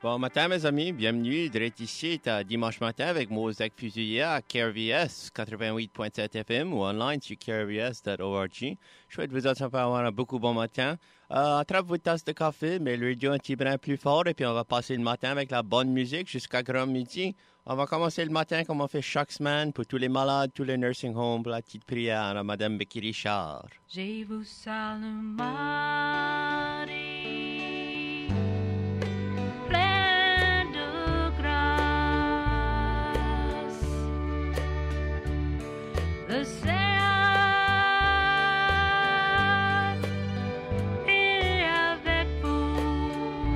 Bon matin, mes amis. Bienvenue. Direct ici, dimanche matin avec Mosaic Fusilier à KRVS 88.7 FM ou online sur krvs.org. Je souhaite vous avoir un beaucoup bon matin. Attrape votre tasse de café, mais le radio un petit brin plus fort et puis on va passer le matin avec la bonne musique jusqu'à grand midi. On va commencer le matin comme on fait chaque semaine pour tous les malades, tous les nursing homes, pour la petite prière à Madame Becky Richard. Je vous salue Marie, pleine de grâce. Le Seigneur est avec vous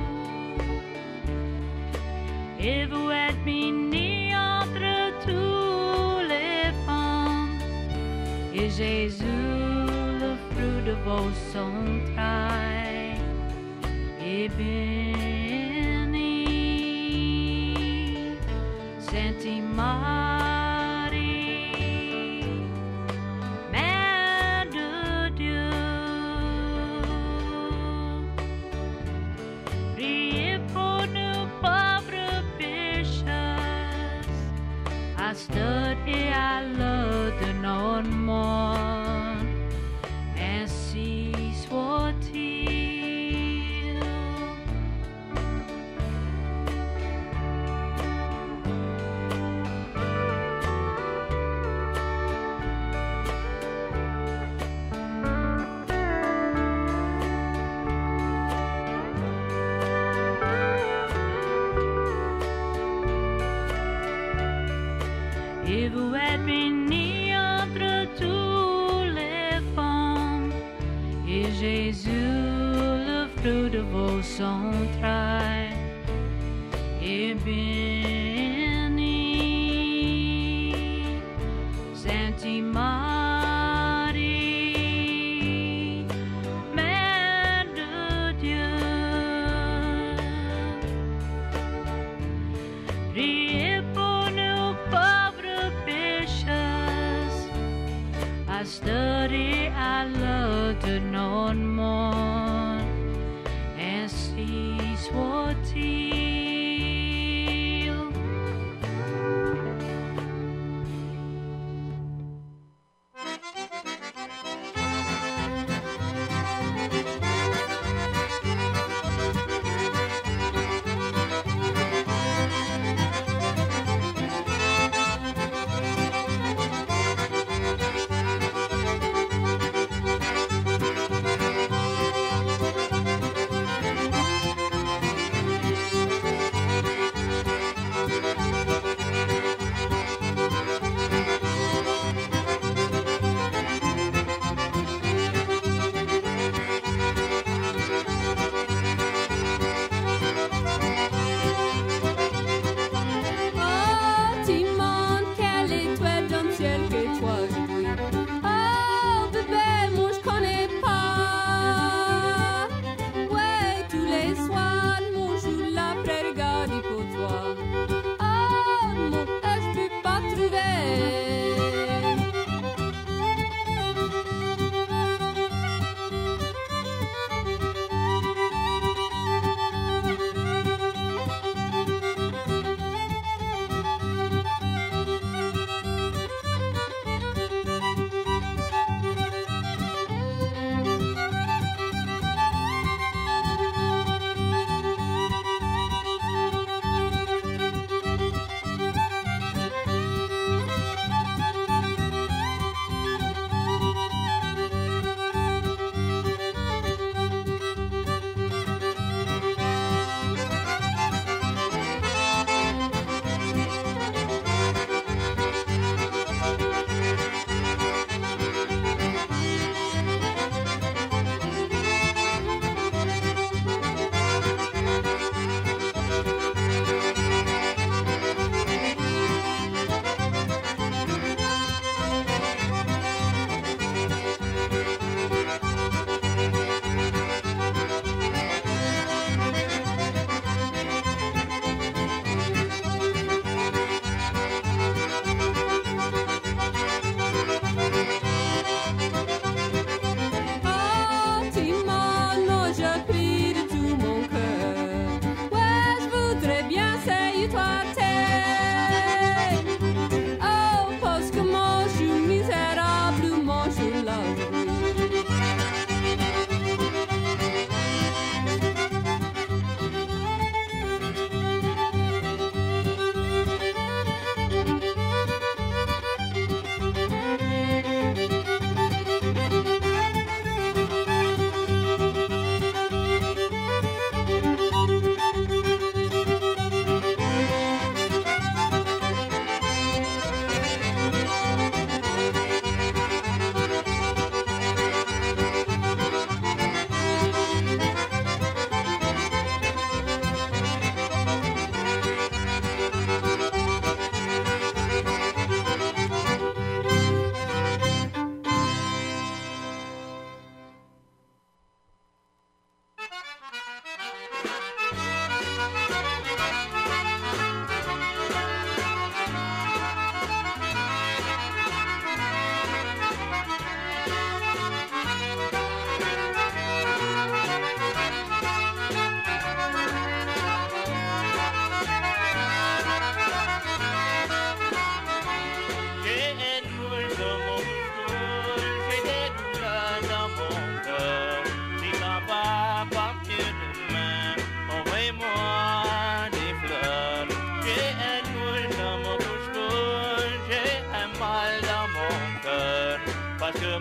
et vous êtes bénie entre toutes les femmes et Jésus, le fruit de vos entrailles, est béni. Sainte Marie, Mère de Dieu, priez pour nous pauvres pécheurs, à cette et à l'heure de notre mort. Ainsi soit-il. Et vous êtes bénie entre toutes les femmes, et Jésus, le fruit de vos entrailles, est béni. Sainte Marie, Mère de Dieu, priez pour nous pauvres pécheurs, à cette et à l'heure de notre mort. Ainsi soit-il.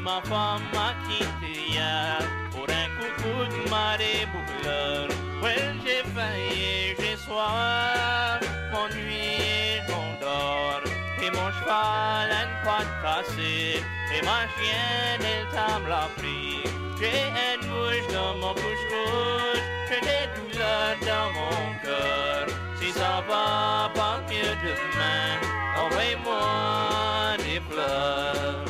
ma femme m'a quitté hier pour un coucou de marée boucleur. Ouais, j'ai failli, j'ai soif, mon nuit, mon dort. Et mon cheval a une patte cassée, et ma chienne, elle table la pris. J'ai une bouche dans mon couche-couche, j'ai des douleurs dans mon cœur. Si ça va pas mieux demain, envoie-moi des fleurs.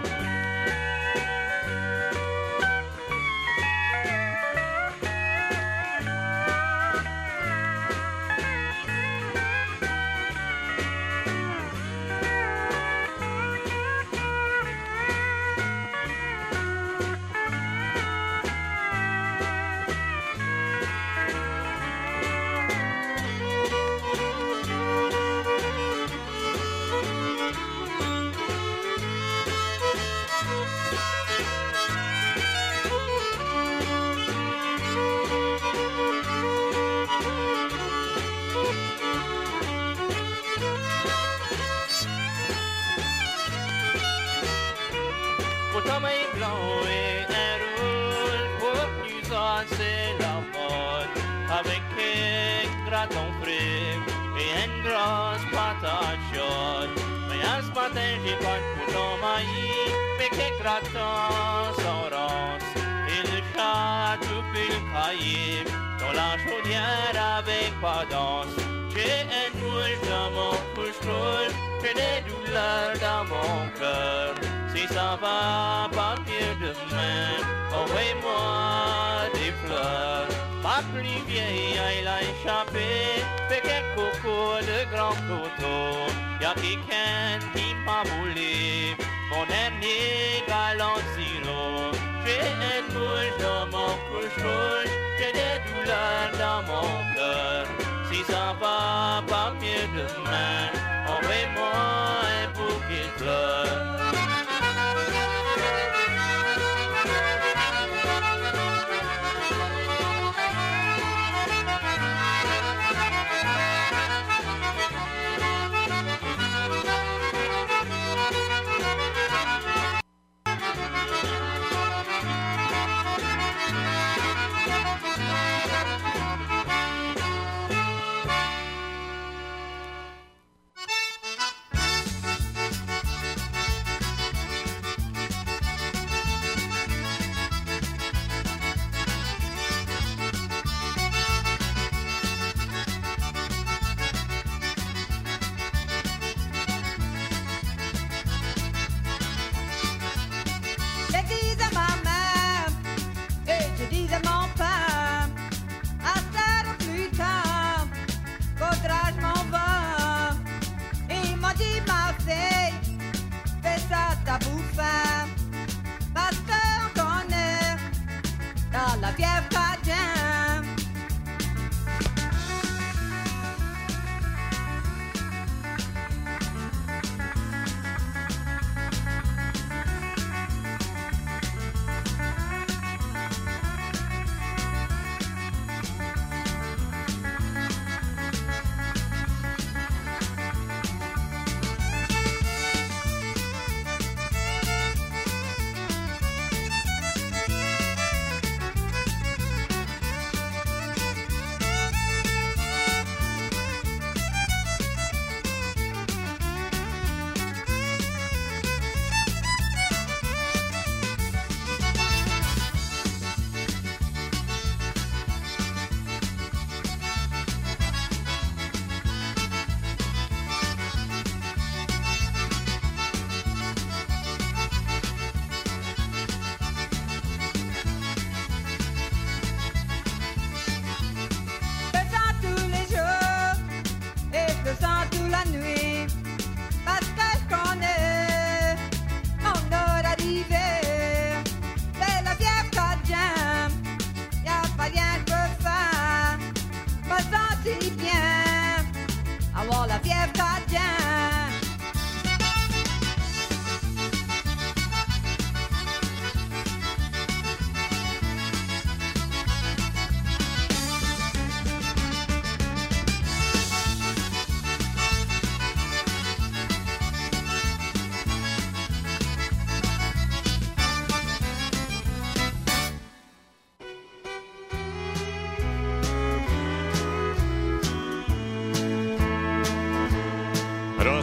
Avec un gratin frais et une grosse patate chaude. Mais à ce matin, j'ai pas de bouton maïs, mais quel gratin sans rance. Et le chat tout le cahier dans la chaudière avec pas d'anse. J'ai une bouche dans mon couche-couche, j'ai des douleurs dans mon cœur. Si ça va pas mieux demain, envoie-moi des fleurs. Ma plus vieille, elle a échappé, fait quelques cocos de grands couteaux. Y'a quelqu'un qui m'a volé, mon dernier galant sirop. J'ai une bouche dans mon couche-couche, j'ai des douleurs dans mon cœur. Si ça va pas mieux demain, envoie-moi un bouquet de fleurs.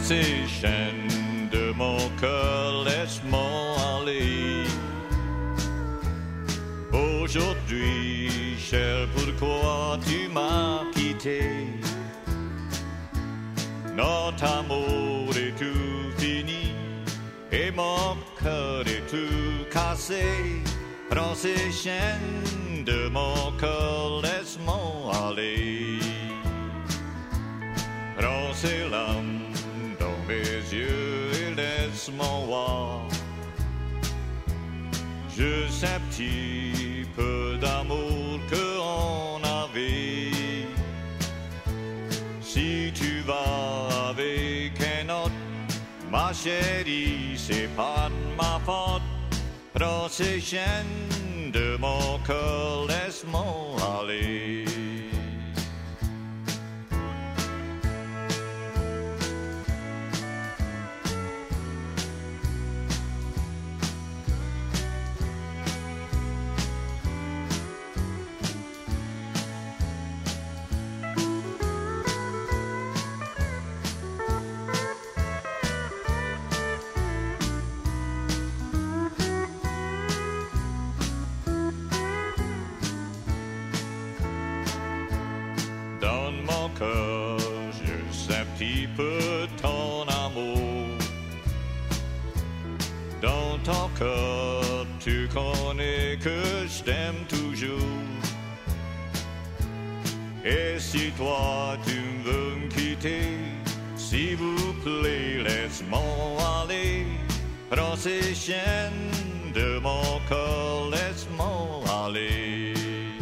ces chaînes de mon cœur, laisse-moi aller. Aujourd'hui, cher, pourquoi tu m'as quitté? Notre amour est tout fini et mon cœur est tout cassé. Prends ces chaînes de mon cœur, laisse-moi aller. Prends ces larmes dans mes yeux et laisse-moi voir juste un petit peu d'amour qu'on avait. Si tu vas avec un autre, ma chérie, c'est pas de ma faute. Prends ces chaînes de mon cœur, laisse-moi aller. Juste un petit peu ton amour. Dans ton cœur, tu connais que je t'aime toujours. Et si toi tu veux me quitter, s'il vous plaît, laisse-moi aller. Prends ces chaînes de mon cœur, laisse-moi aller.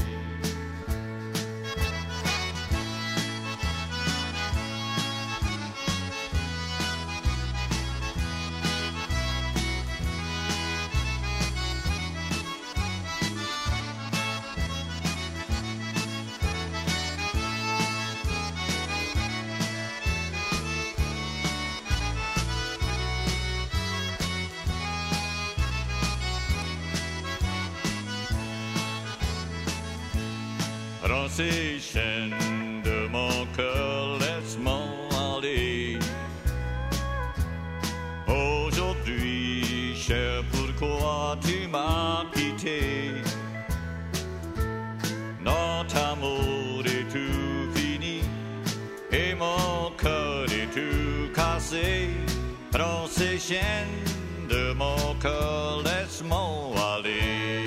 Prends ces chaînes de mon cœur, laisse-moi aller. Aujourd'hui, cher, pourquoi tu m'as quitté? Notre amour est tout fini et mon cœur est tout cassé. Prends ces chaînes de mon cœur, laisse-moi aller.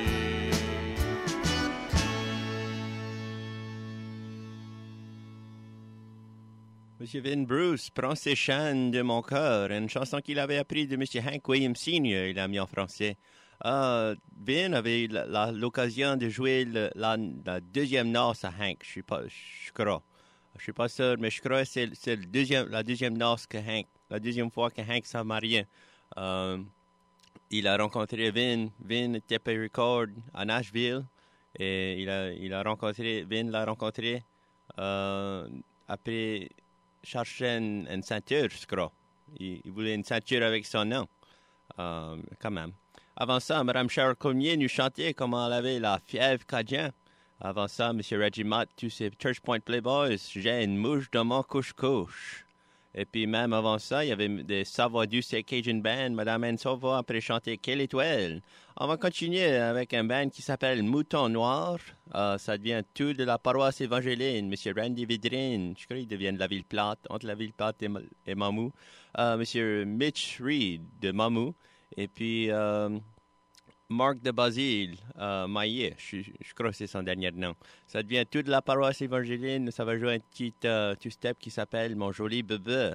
Monsieur Vin Bruce prend ces chaînes de mon cœur, une chanson qu'il avait appris de Monsieur Hank Williams Sr., il l'a mis en français. Vin avait l'occasion de jouer la deuxième noce à Hank, je crois. Je suis pas sûr, mais je crois que c'est la deuxième noce que Hank, la deuxième fois que Hank s'est marié. Il a rencontré Vin était à record à Nashville, et Vin l'a rencontré après chercher une ceinture, je crois. Il voulait une ceinture avec son nom, quand même. Avant ça, Mme Cheryl Cormier nous chantait comment elle avait la fièvre cajun. Avant ça, M. Reggie Mott, tous ces Church Point Playboys, j'ai une mouche dans mon couche-couche. Et puis même avant ça, il y avait des Savoie Douce et Cajun Band. Mme Anne Sauva après chanter Quelle étoile. On va continuer avec un band qui s'appelle Mouton Noir. Ça devient tout de la paroisse évangéline. M. Randy Vidrine, je crois qu'il devient de la Ville-Plate, entre la Ville-Plate et Mamou. M. Mitch Reed de Mamou. Et puis Marc de Basile, Maillet, je crois que c'est son dernier nom. Ça devient tout de la paroisse évangéline. Ça va jouer un petit two-step qui s'appelle Mon joli bébé.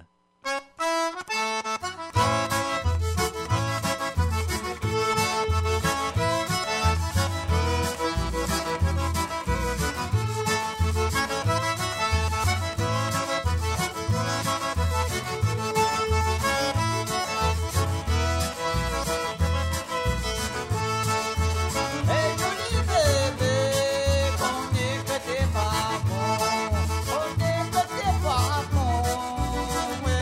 Well,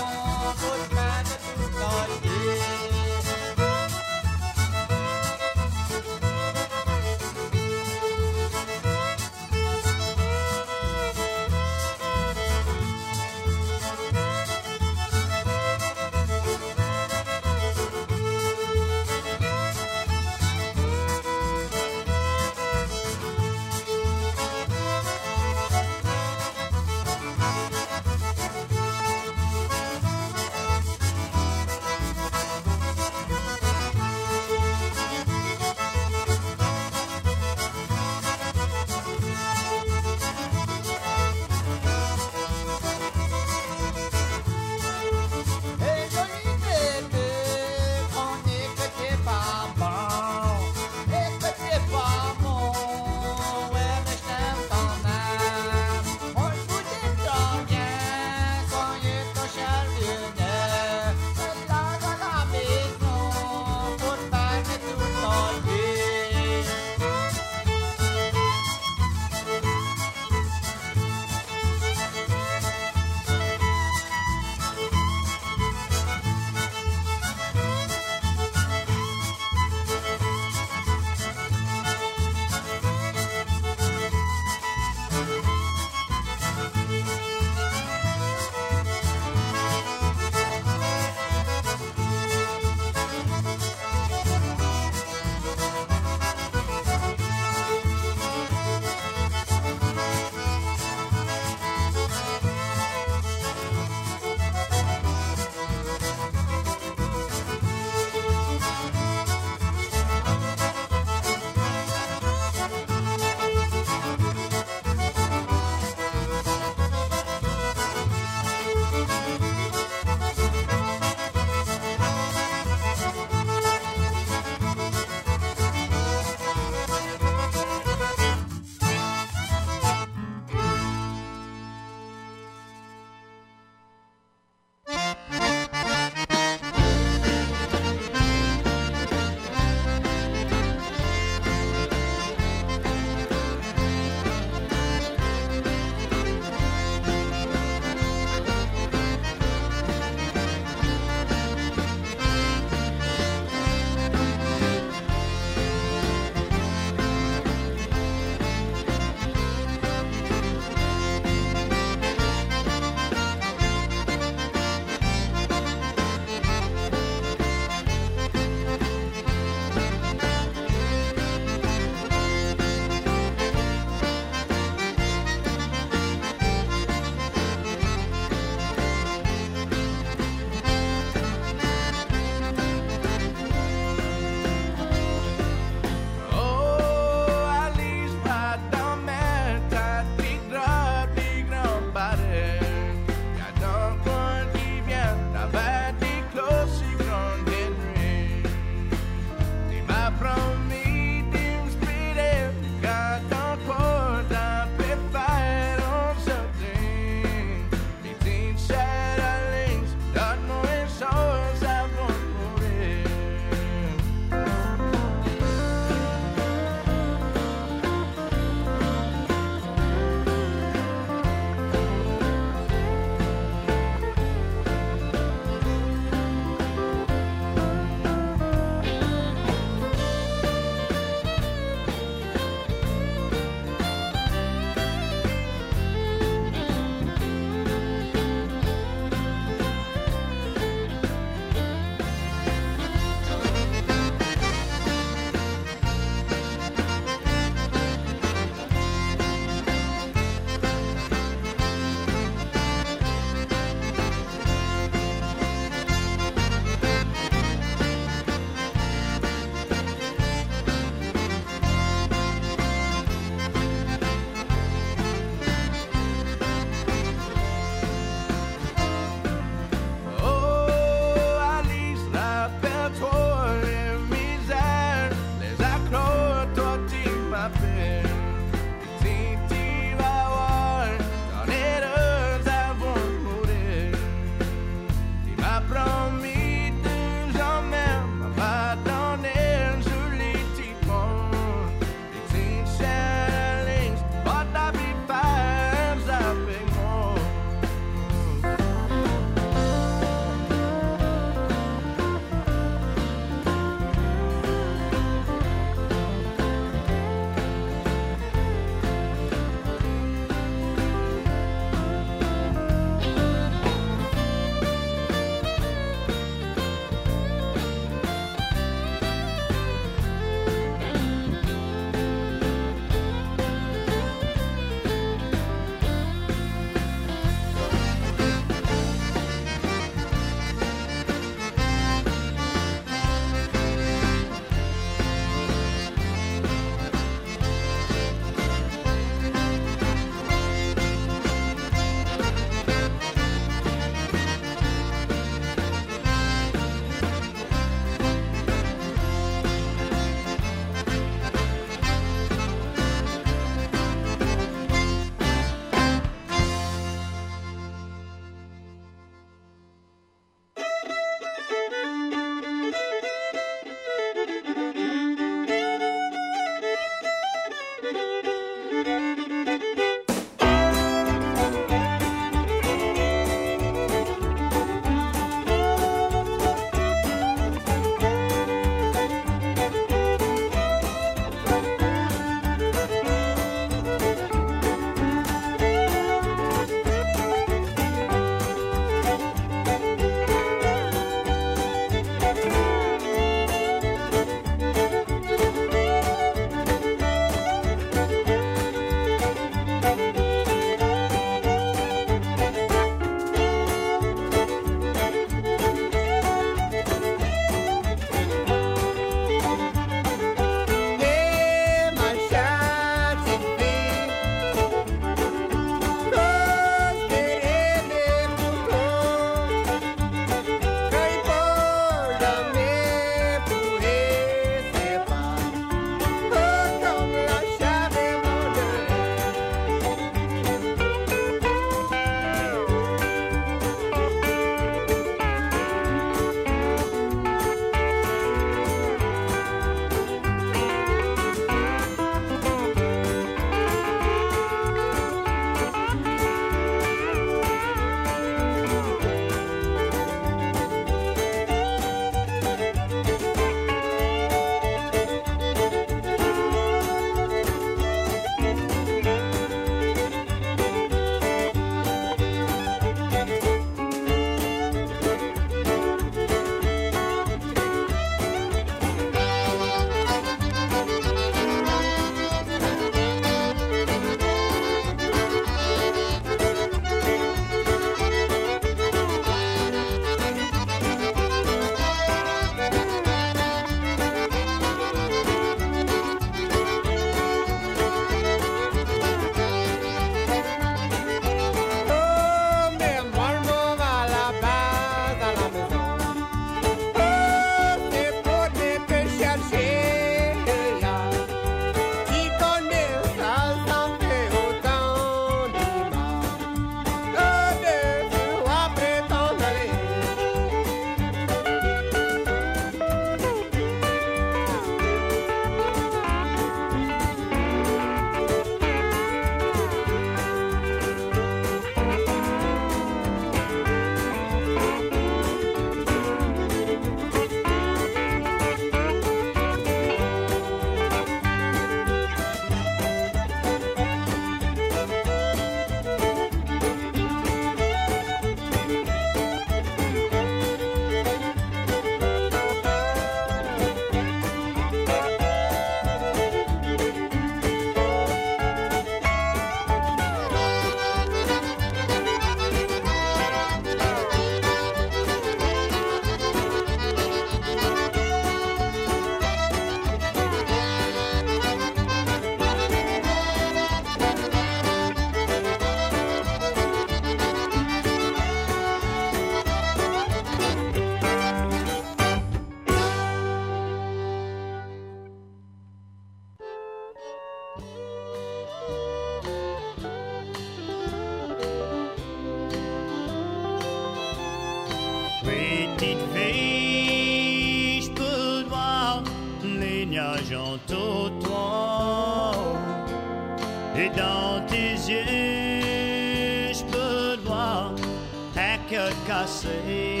Petite fille, je peux voir les nuages en toit. Et dans tes yeux, je peux voir un cœur cassé.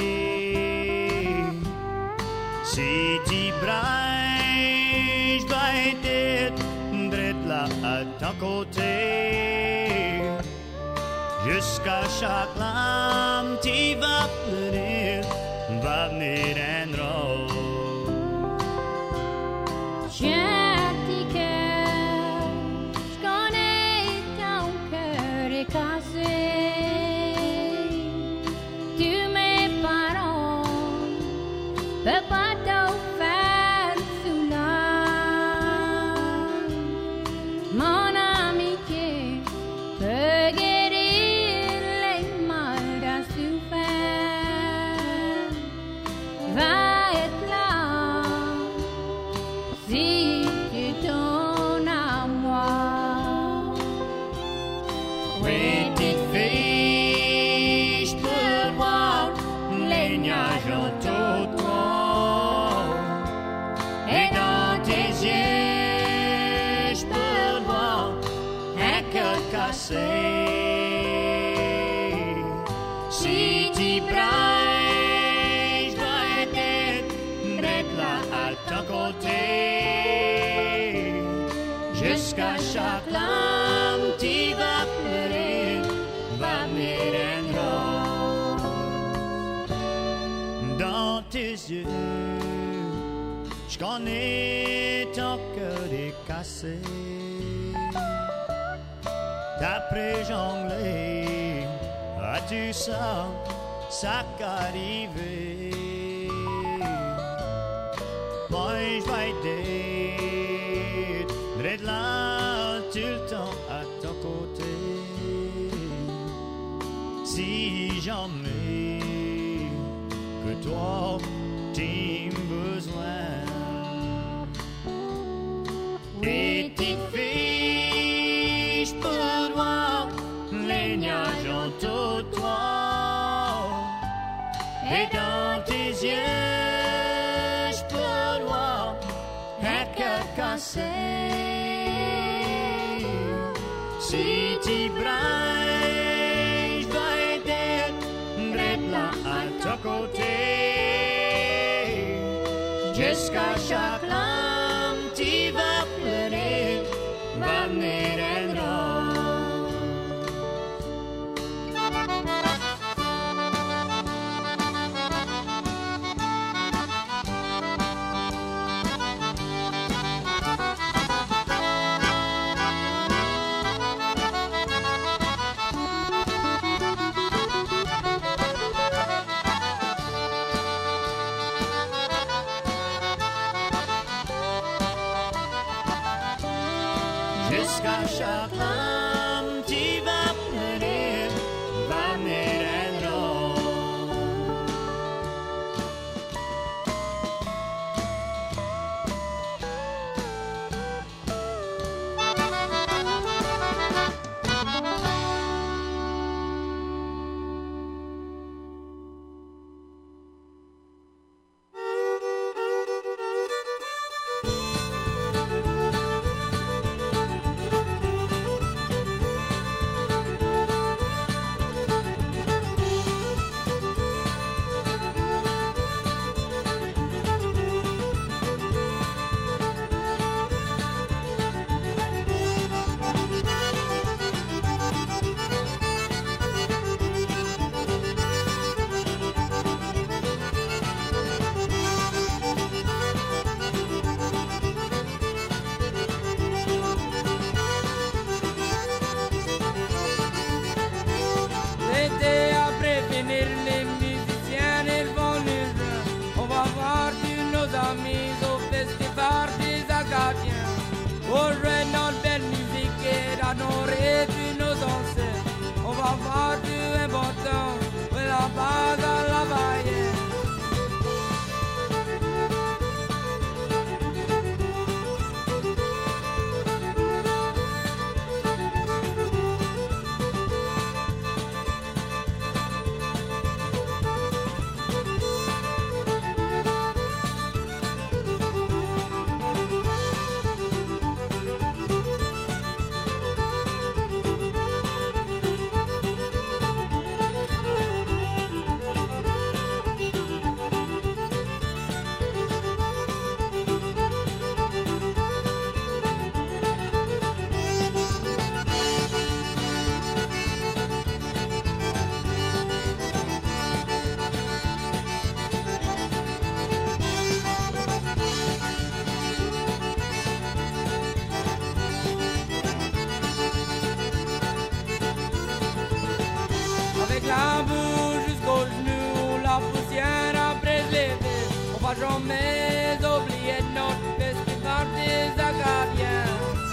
Si tu brailles, je vais être drette là à ton côté. Jusqu'à chaque lame, tu vas pleurer, va venir un rôle. Chien petit cœur, je connais ton cœur est cassé. Tu mes parents, peux pas te faire soulager. Mon amitié peut guérir les mal d'un souffert. Va être là si tu donnes à moi. Petite fille, je peux voir les nuages autour de toi. Et dans tes yeux, je peux voir un cœur cassé. Si tu brailles, je dois être drette là à ton côté. Jusqu'à chaque lame, tu vas pleurer, va venir un rôle. Dans tes yeux, je connais ton cœur est cassé. D'après jongler, as-tu ça qu'arriver? Moi, je vais être drette là tout le temps à ton côté. Si jamais que toi, tu me besoin. Petite fille, je peux voir les nuages autour de toi. Et dans tes yeux, je peux voir un cœur cassé. Si tu brailles, je dois être drette là à ton côté. Jusqu'à chaque lame, tu vas pleurer, va venir un rôle. Jusqu'à chaque lame, tu vas pleurer, va venir un rôle. jamais oublier notre festival des Acadiens.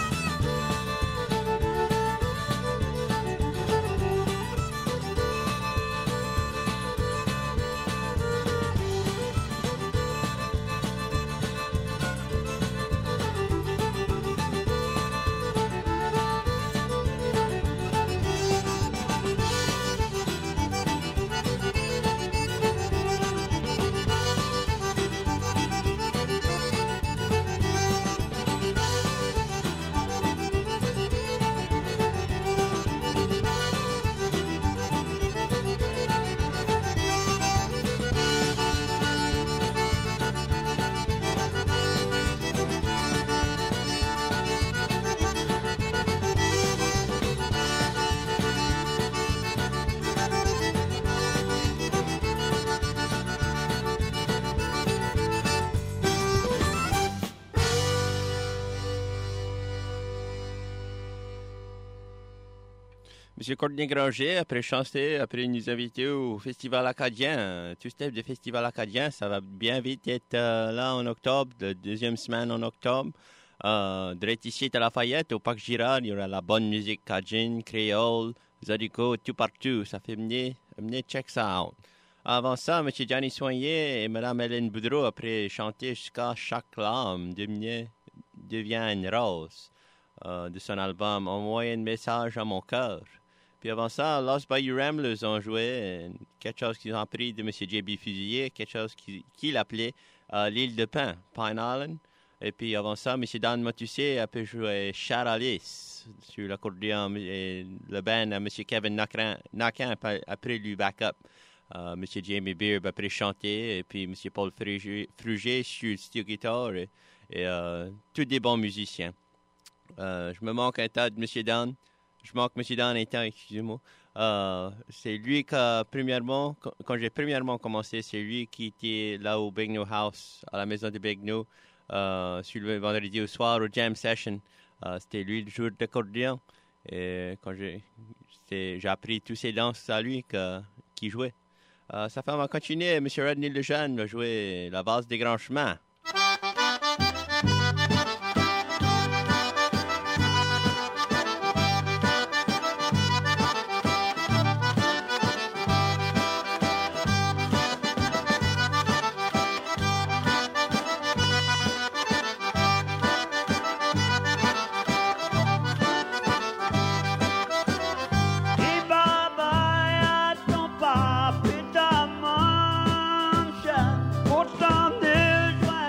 M. Courtney Granger, après chanter, après nous inviter au Festival acadien. Tout step de Festival acadien, ça va bien vite être là en octobre, la deuxième semaine en octobre. Direct ici à Lafayette, au Parc Girard, il y aura la bonne musique cajun, créole, zodico, tout partout. Ça fait venir check ça out. Avant ça, M. Gianni Soigné et Mme Hélène Boudreau, après chanter jusqu'à chaque larme, devient une rose de son album Envoyer un message à mon cœur. Puis avant ça, Lost Bayou Ramblers ont joué quelque chose qu'ils ont pris de M. J.B. Fusilier, quelque chose qu'il appelait l'île de Pin, Pine Island. Et puis avant ça, M. Dan Matussé a pu jouer Charalis sur l'accordéon et le band à M. Kevin Naquin après lui backup. M. Jamie Beard a pu chanter et puis M. Paul Fruget sur steel guitar et tous des bons musiciens. Je me manque un tas de M. Dan. Je manque M. Dan un temps, excusez-moi. C'est lui quand j'ai premièrement commencé, c'est lui qui était là au Big No House, à la maison de Big No, sur le vendredi au soir, au Jam Session. C'était lui le joueur d'accordéon. Et quand j'ai appris tous ces danses à lui qui jouait. Ça fait, on va continuer. M. Rodney Lejeune va jouer la valse des grands chemins. Pour s'en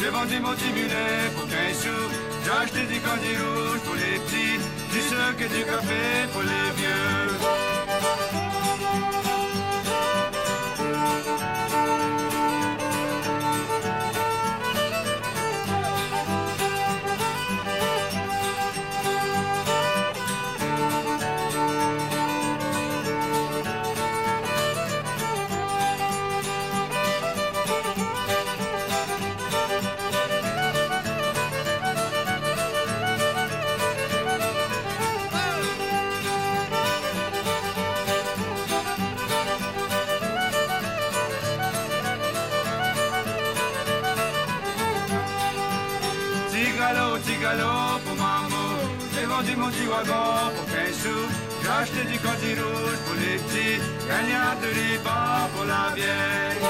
j'ai vendu mon petit mulet pour 15 sous. J'ai acheté du candy rouge pour les petits, du sucre et du café pour les vieux. Tigalo pour maman, j'ai vendu mon petit wagon pour 15 sous. J'ai acheté du candy rouge pour les petits, gagnant de Liban pour la vieille.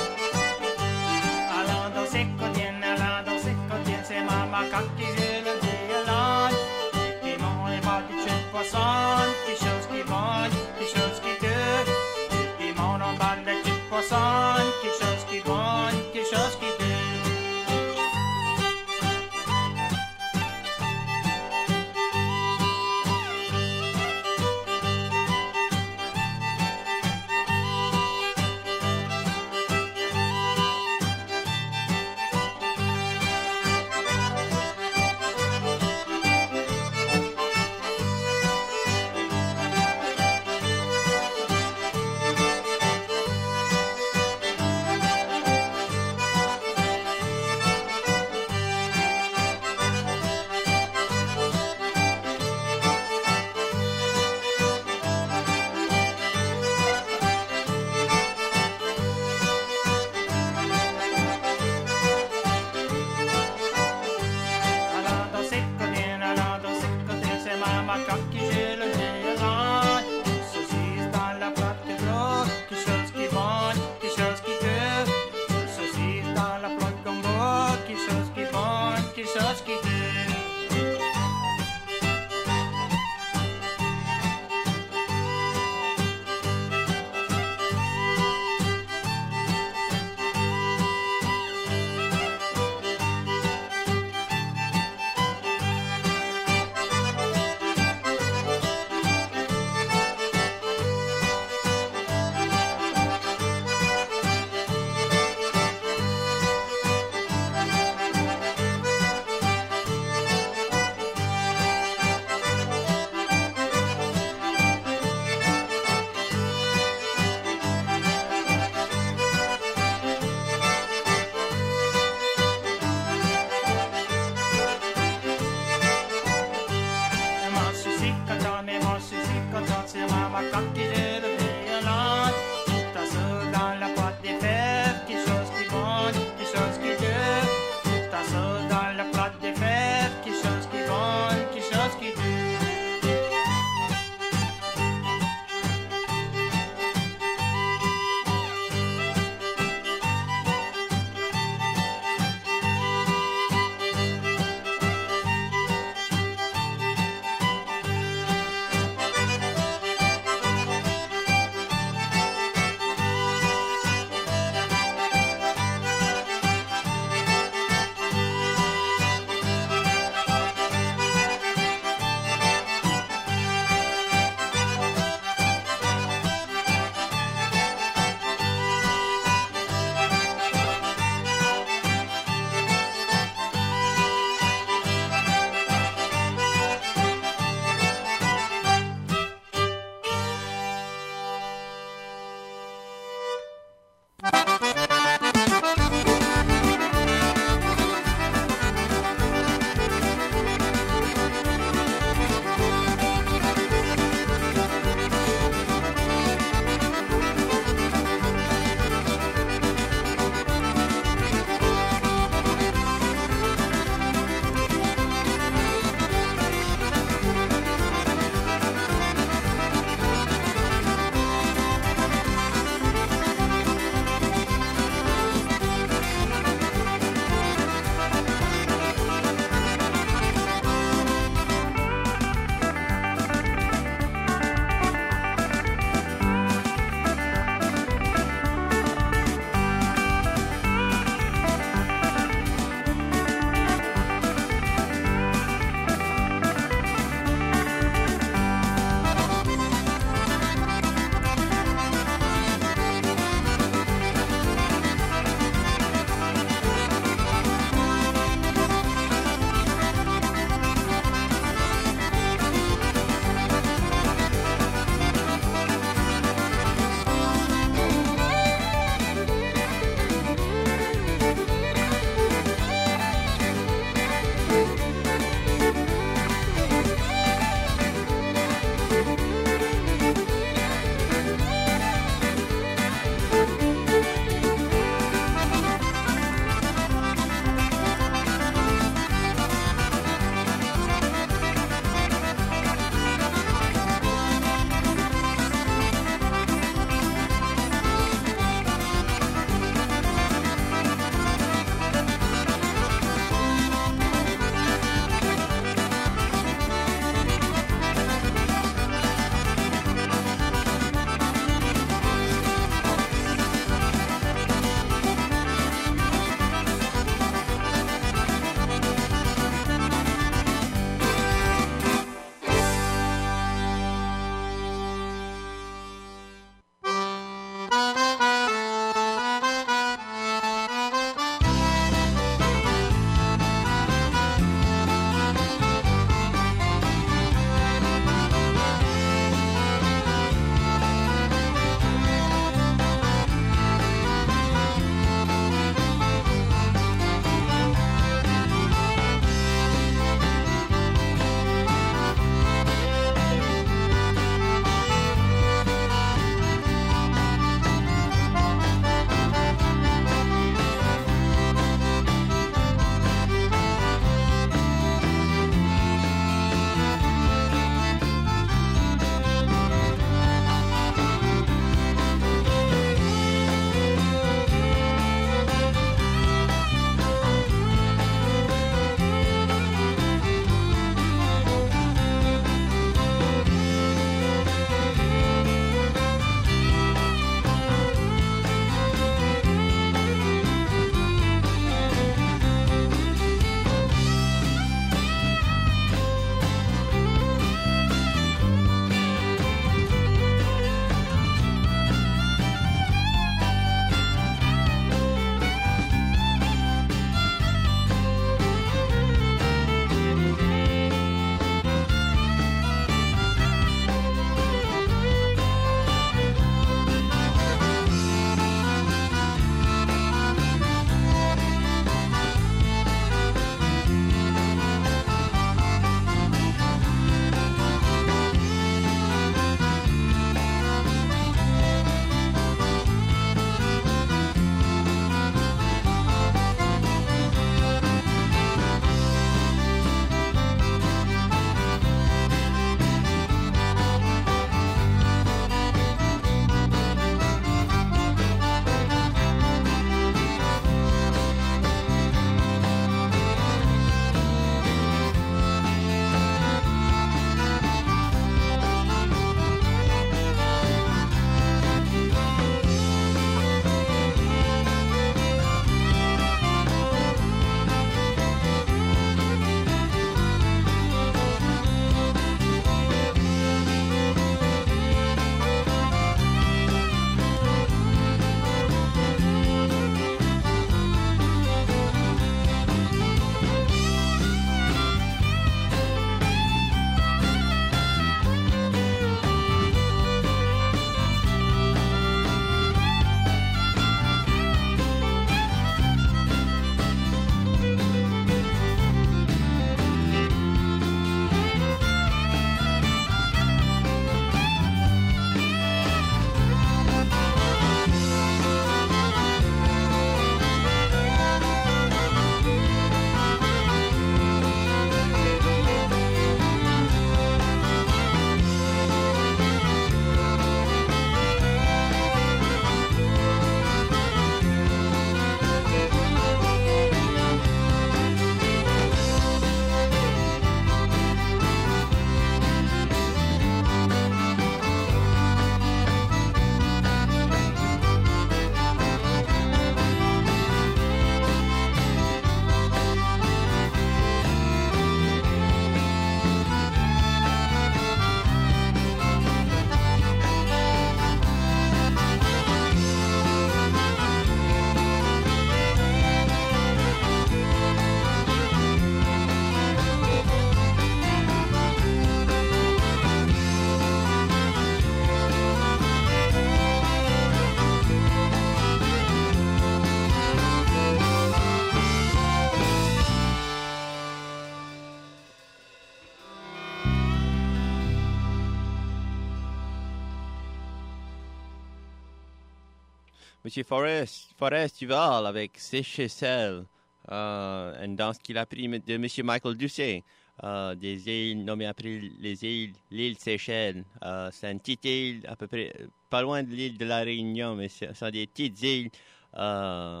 Monsieur Forrest Duval avec Seychelles, une danse qu'il a pris de Monsieur Michael Doucet, des îles nommées après l'île Seychelles. C'est une petite île à peu près pas loin de l'île de la Réunion, mais ce sont des petites îles pas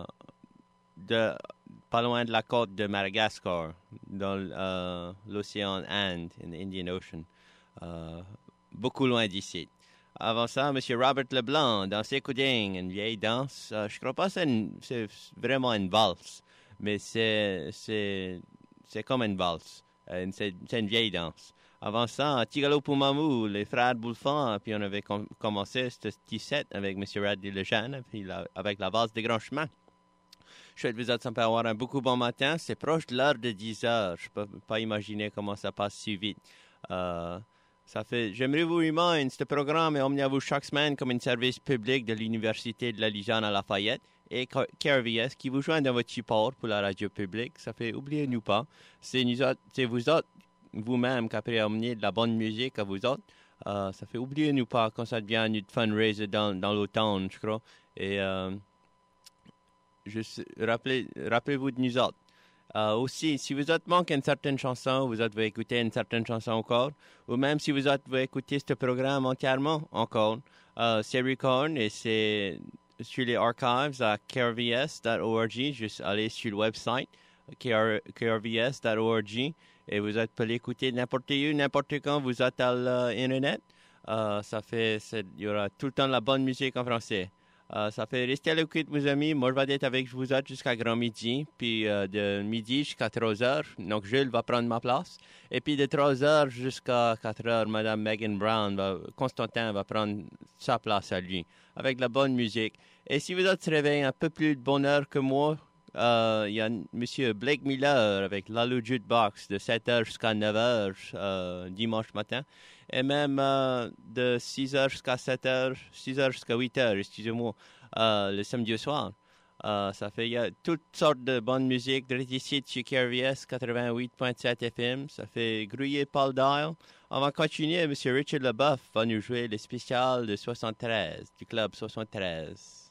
loin de la côte de Madagascar, dans l'océan Inde, in the Indian Ocean, beaucoup loin d'ici. Avant ça, M. Robert Leblanc, danser Kouding, une vieille danse. Je ne crois pas que c'est vraiment une valse, mais c'est comme une valse. C'est une vieille danse. Avant ça, Tigalo Poumamou, les frères Boulfand, puis on avait commencé ce petit set avec M. Radley Lejeune, puis avec la valse des grands chemins. Je souhaite vous autres avoir un beaucoup bon matin. C'est proche de l'heure de 10 heures. Je ne peux pas imaginer comment ça passe si vite. J'aimerais vous reminder, ce programme est emmené à vous chaque semaine comme un service public de l'Université de la Louisiane à Lafayette et KRVS qui vous joint dans votre support pour la radio publique. Ça fait, oubliez-nous pas, c'est vous autres, vous-même, qui après emmener de la bonne musique à vous autres. Ça fait, oubliez-nous pas quand ça devient une fundraiser dans l'automne, je crois. Et rappelez-vous de nous autres. Aussi, si vous êtes manqué une certaine chanson, vous êtes écouter une certaine chanson encore, ou même si vous êtes écouter ce programme entièrement encore, c'est record et c'est sur les archives à krvs.org, juste aller sur le website krvs.org et vous êtes pouvez l'écouter n'importe où, n'importe quand vous êtes à l'internet. Il y aura tout le temps de la bonne musique en français. Ça fait rester à l'écoute, mes amis. Moi, je vais être avec vous autres jusqu'à grand midi. Puis de midi jusqu'à 3 heures. Donc, Jules va prendre ma place. Et puis de 3 heures jusqu'à 4 heures, Mme Megan Brown, Constantin va prendre sa place à lui. Avec de la bonne musique. Et si vous êtes réveillé un peu plus de bonne heure que moi, il y a M. Blake Miller avec Lalo Jukebox de 7h jusqu'à 9h dimanche matin. Et même de 6h jusqu'à 7h, 6h jusqu'à 8h, excusez-moi, le samedi soir. Il y a toutes sortes de bonne musique de ici chez KRVS 88.7 FM. Ça fait grouiller Paul Dial. On va continuer. M. Richard Leboeuf va nous jouer le spécial de 73, du Club 73.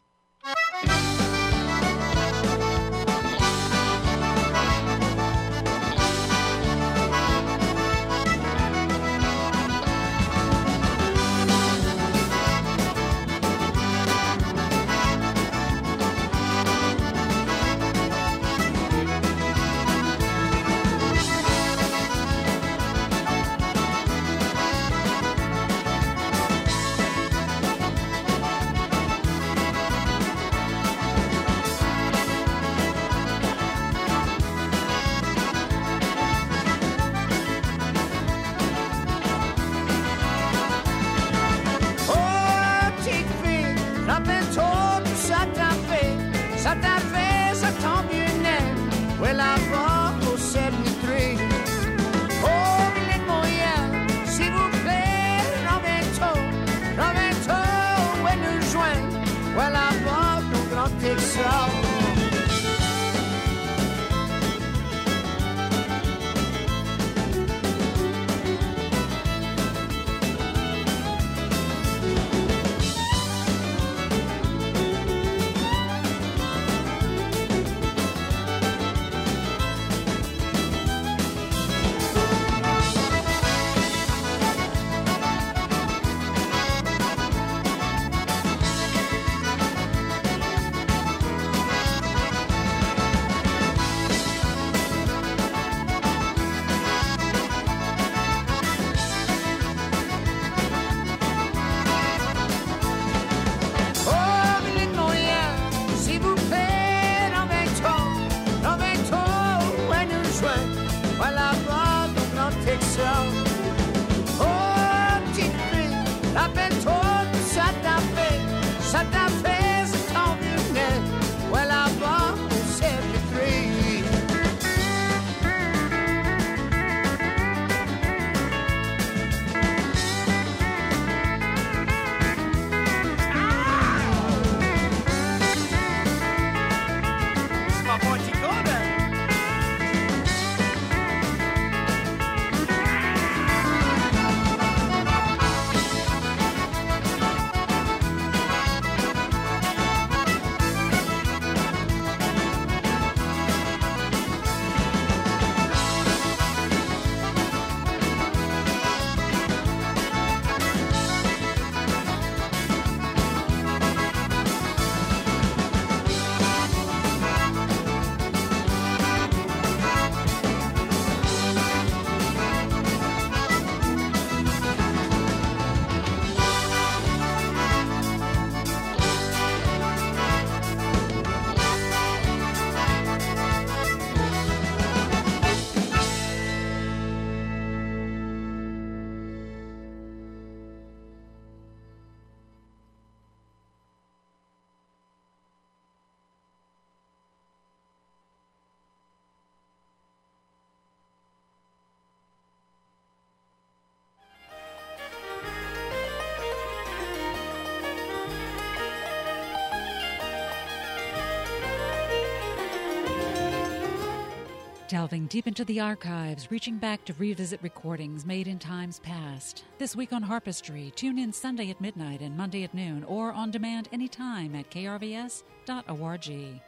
Delving deep into the archives, reaching back to revisit recordings made in times past. This week on Harpistry, tune in Sunday at midnight and Monday at noon, or on demand anytime at krvs.org.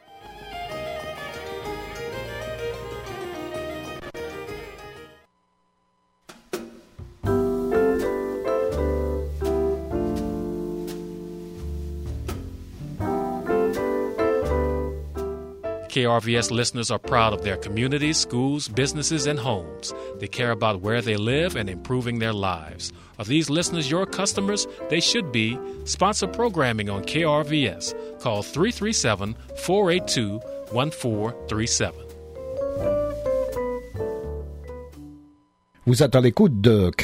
KRVS listeners are proud of their communities, schools, businesses, and homes. They care about where they live and improving their lives. Are these listeners your customers? They should be. Sponsor programming on KRVS. Call 337-482-1437. Vous êtes à l'écoute de